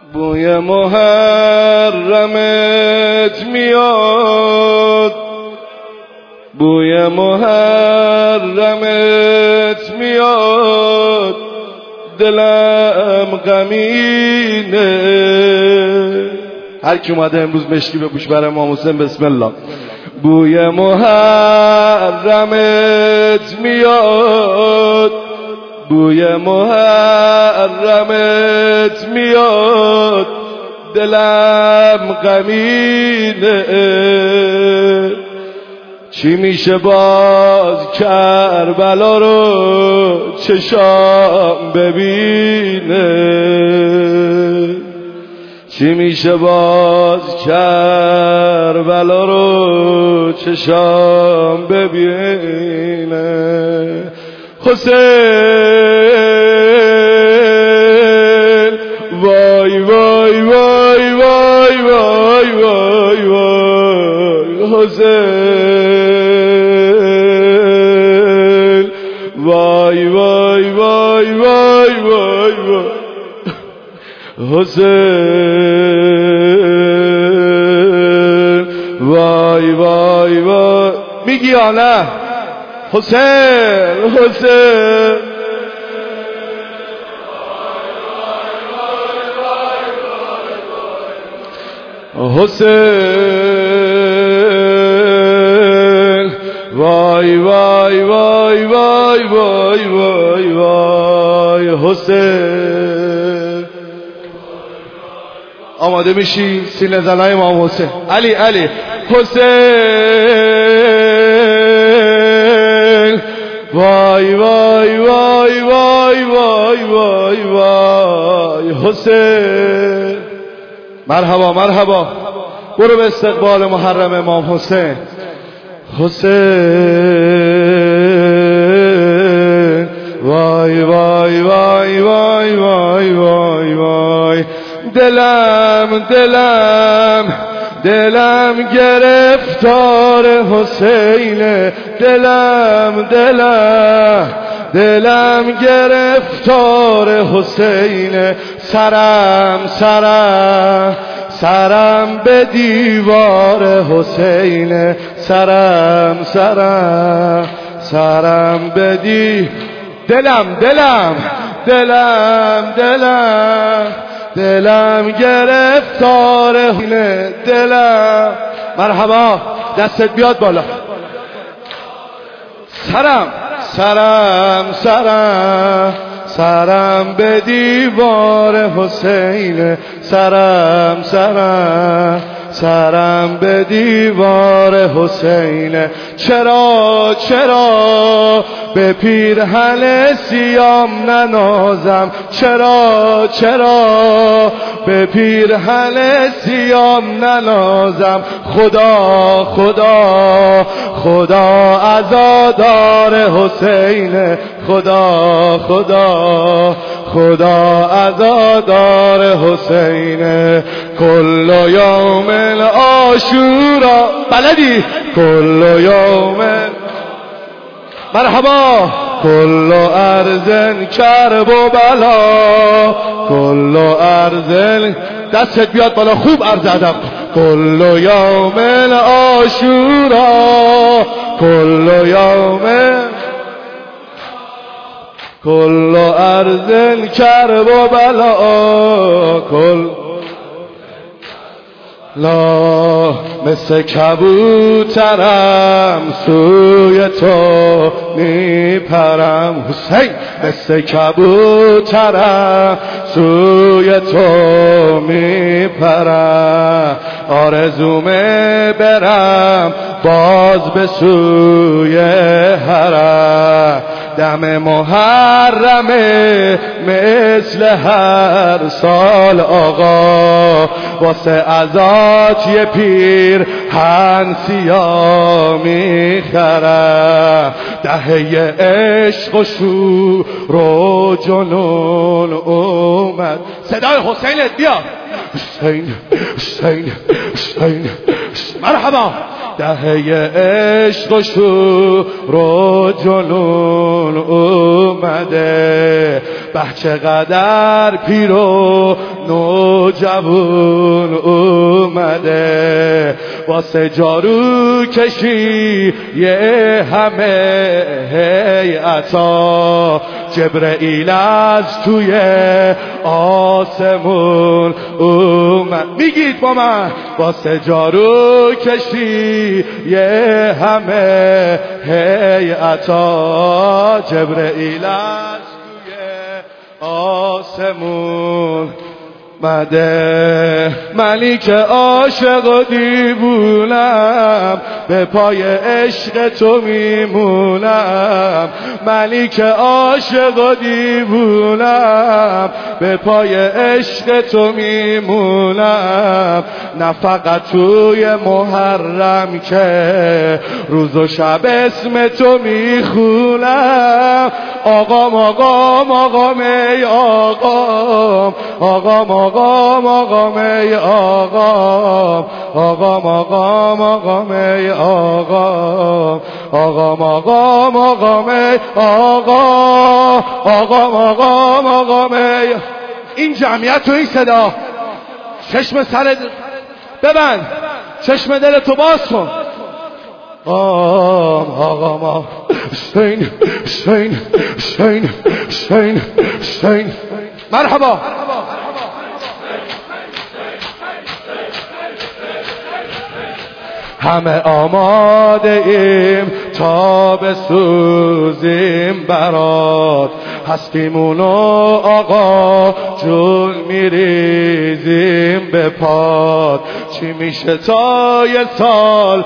بوی محرمت میاد، بوی محرمت میاد، دلم غمینه. هر کی اومده امروز مشکی بپوش برای امام حسین بسم الله. بوی محرمت میاد، بوی محرمت میاد، دلم غمینه. چی میشه باز کربلا رو چشام ببینه؟ چی میشه باز کربلا رو چشام ببینه؟ حسین وای وای وای وای وای وای وای حسین وای وای وای وای وای وای حسین وای وای وای. میگی یا نه؟ حسین حسین حسین وای وای وای وای وای وای وای حسین. آماده میشی؟ سینه زنای امام حسین. علی علی حسین وای وای وای وای وای وای وای حسین. مرحبا مرحبا. برو به استقبال محرم امام حسین. حسین وای وای وای وای وای وای وای. دلم دلم دلم گرفتار حسینه، دلم دلم دلم گرفتار حسینه. سرم سرم سرم به دیوار حسینه، سرم سرم سرم به دلم دلم دلم دلم دلم گرفتار حسینه، دلم. مرحبا. دستت بیاد بالا. سرم سرم سرم سرم به دیوار حسینه، سرم سرم سرم به دیوار حسینه. چرا چرا به پیرهن سیام ننازم؟ چرا چرا به پیرهن سیام ننازم؟ خدا خدا خدا عزادار حسینه، خدا خدا خدا عزادار حسینه. کل یوم عاشورا بلدی؟ کل یوم مرحبا. کل ارزن کرب و بلا، کل ارزن. دستت بیاد بالا. خوب عرض ادب. کل یوم عاشورا، کل یوم کل ارزن کرب و بلا، کل لا. مثل کبوترم سوی تو میپرم حسین، مثل کبوترم سوی تو میپرم. آرزومه برم باز به سوی حرم، دم محرمه مثل هر سال آقا. واسه ازات یه پیر هنسیا میخرم، دهه عشق و شور و جنون اومد. صدای حسینت بیا. حسین حسین حسین. مرحبا. دهه عشق و شور و جنون اومده، چقدر پیر و نوجوان اومده واسه جارو کشی یه همه هیئتا جبرئیل از توی آسمون اومد میگید با من واسه جارو کشی یه همه هیئتا جبرئیل از توی آسمون مده ملیک عاشق و دیوونم به پای عشق تو میمونم ملیک عاشق و دیوونم به پای عشق تو میمونم نه فقط توی محرم که روز و شب اسم تو میخونم آقام آقام آقام ای آقام آقام آقام آقام ای آقام آقام آقام آقام ای آقام آقام آقام آقام ای آقام آقام آقام آقام ای این جمعیت و این صدا چشم سر ببند چشم دل تو باز کن آقام شین شین شین شین شین مرحبا همه آماده ایم تا بسوزیم برات هستیمون و آقا جون میریزیم به پات چی میشه تا یه سال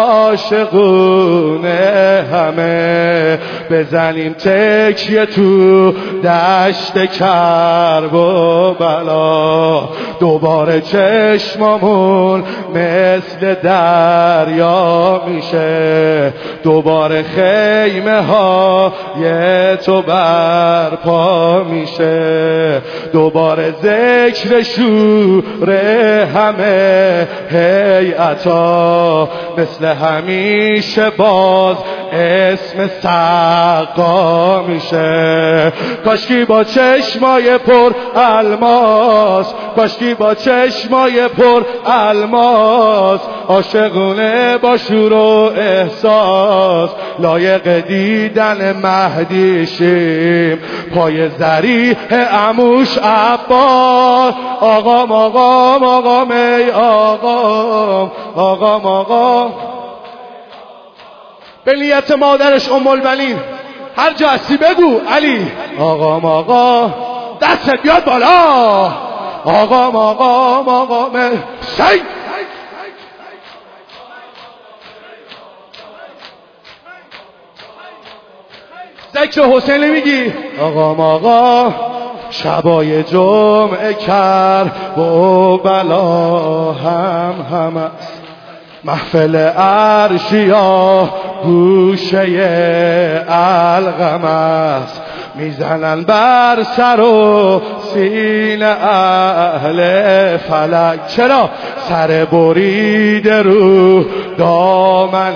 عاشقونه همه بزنیم تکیه تو دشت کرب و بلا دوباره چشمامون مثل دریا میشه دوباره خیمه ها یه تو برپا میشه دوباره ذکر شوره همه هیئتا مثل همیشه باز اسم سقا میشه کاشکی با چشمای پر الماس کاشکی با چشمای پر الماس عاشقونه با شور و احساس لایق دیدن مهدی شیم پای ذریح عموش عباس آقام آقام آقام ای آقام آقام آقام به نیت مادرش ام البنین هر جا هستی بگو علی آقام آقا دستت بیاد بالا آقام آقام آقام شی ذکر حسین میگی آقام آقا شبای جمعه کرب و بلا هم است محفل عرشیا گوشه الغم است میزنن بر سر و سینه اهل فلک چرا سر بریده رو دامن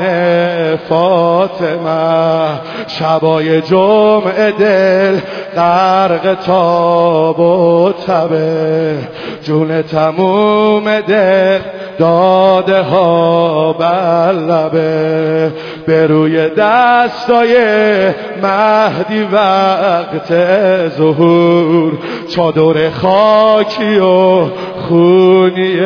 فاطمه شبای جمعه دل غرق تاب و تبه جون تموم دل داده ها بر لبه به روی دستای مهدی وقت ظهور چادر خاکی و خونی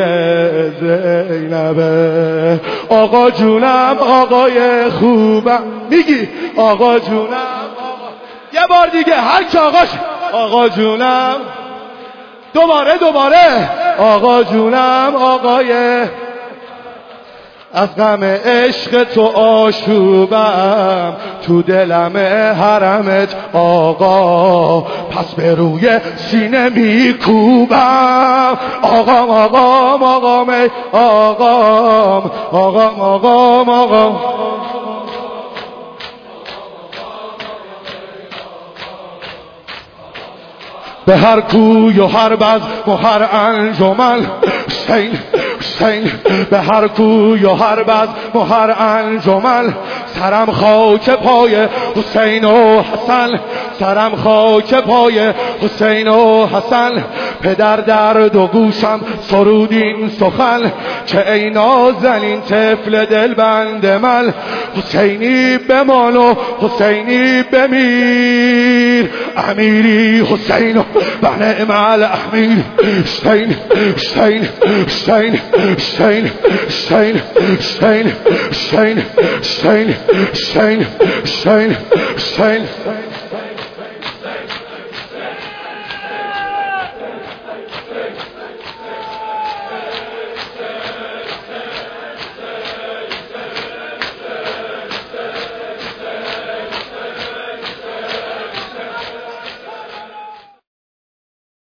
زینبه آقا جونم آقای خوبم میگی آقا جونم آقا یه بار دیگه هر کی آقا جونم دوباره آقا جونم آقای از غم عشق تو آشوبم تو دلم حرمت آقا پس به روی سینه میکوبم آقام آقام آقام آقام آقام آقام آقام به هر کوی و هر بزم و هر انجمن حسین به هر کوی و هر بزم و هر انجمن سرم خاک پای حسین و حسن سرم خاک پای حسین و حسن پدر در دو گوشم سرودین سخن که ای نازنین طفل دلبند من حسینی بمان و حسینی بمیر امیری حسین و نعم الامیر حسین حسین حسین حسین حسین حسین حسین حسین حسین حسین حسین